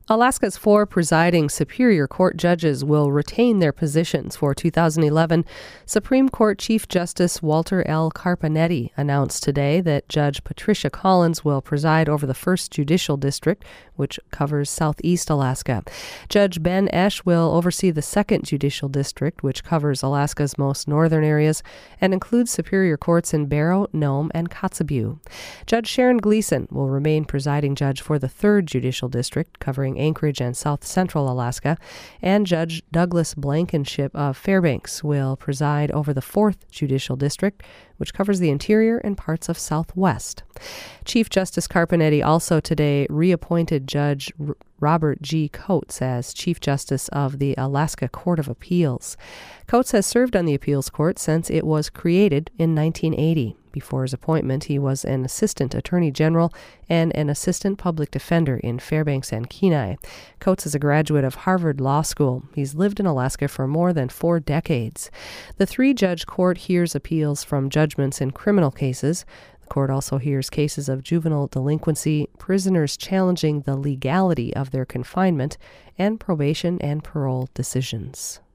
Alaska's 4 presiding Superior Court judges will retain their positions for 2011. Supreme Court Chief Justice Walter L. Carpenetti announced today that Judge Patricia Collins will preside over the 1st Judicial District, which covers southeast Alaska. Judge Ben Esch will oversee the 2nd Judicial District, which covers Alaska's most northern areas and includes superior courts in Barrow, Nome, and Kotzebue. Judge Sharon Gleason will remain presiding judge for the 3rd Judicial District, covering Anchorage and south central Alaska, and Judge Douglas Blankenship of Fairbanks will preside over the 4th Judicial District, which covers the interior and parts of southwest. Chief Justice Carpenetti also today reappointed Judge Robert G. Coates as Chief Justice of the Alaska Court of Appeals. Coates has served on the appeals court since it was created in 1980. Before his appointment, he was an assistant attorney general and an assistant public defender in Fairbanks and Kenai. Coates is a graduate of Harvard Law School. He's lived in Alaska for more than 4 decades. The 3-judge court hears appeals from judgments in criminal cases. The court also hears cases of juvenile delinquency, prisoners challenging the legality of their confinement, and probation and parole decisions.